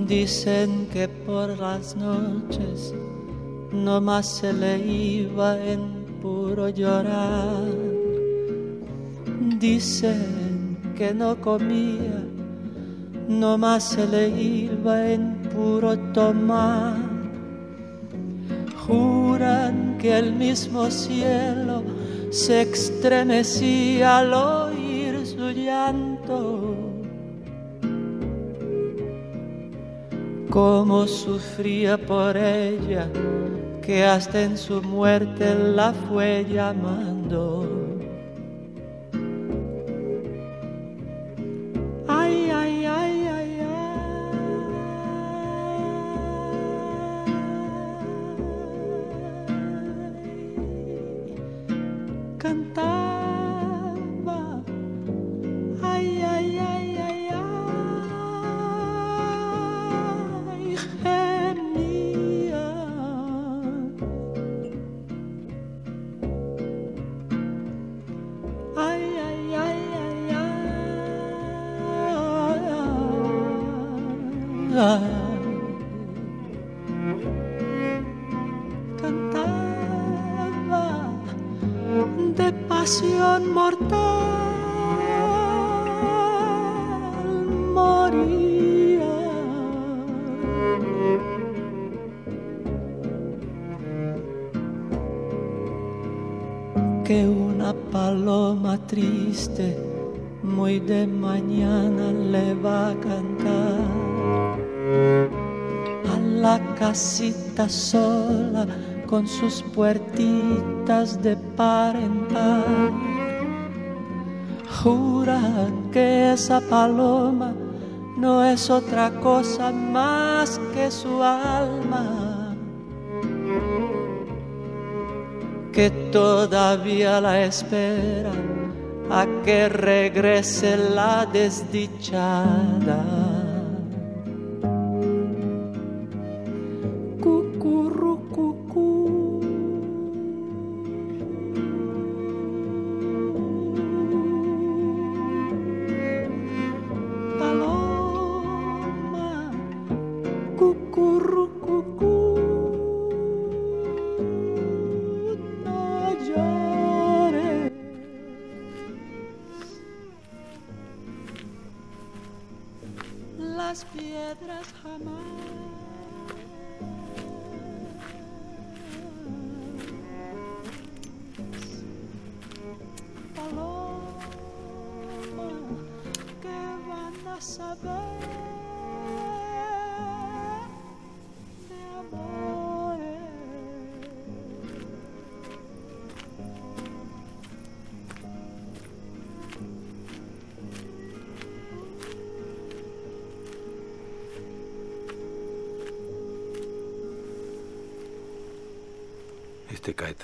Dicen que por las noches nomás se le iba en puro llorar. Dicen que no comía, nomás se le iba en puro tomar. Juran que el mismo cielo se estremecía al oír su llanto. Cómo sufría por ella, que hasta en su muerte la fue llamando. Ay, ay, ay, ay, ay. Cantaba. Ay, ay, ay, ay, ay. Gemía. Ay, ay, ay, ay, ay, ay. Cantaba de pasión mortal, moría. Que una paloma triste muy de mañana le va a cantar a la casita sola con sus puertitas de par en par. Juran que esa paloma no es otra cosa más que su alma, que todavía la espera a que regrese la desdichada. Cucurrucucú. Paloma, cucurrucucú. Las piedras jamás. Paloma, ¿qué van a saber de amores? Caetano.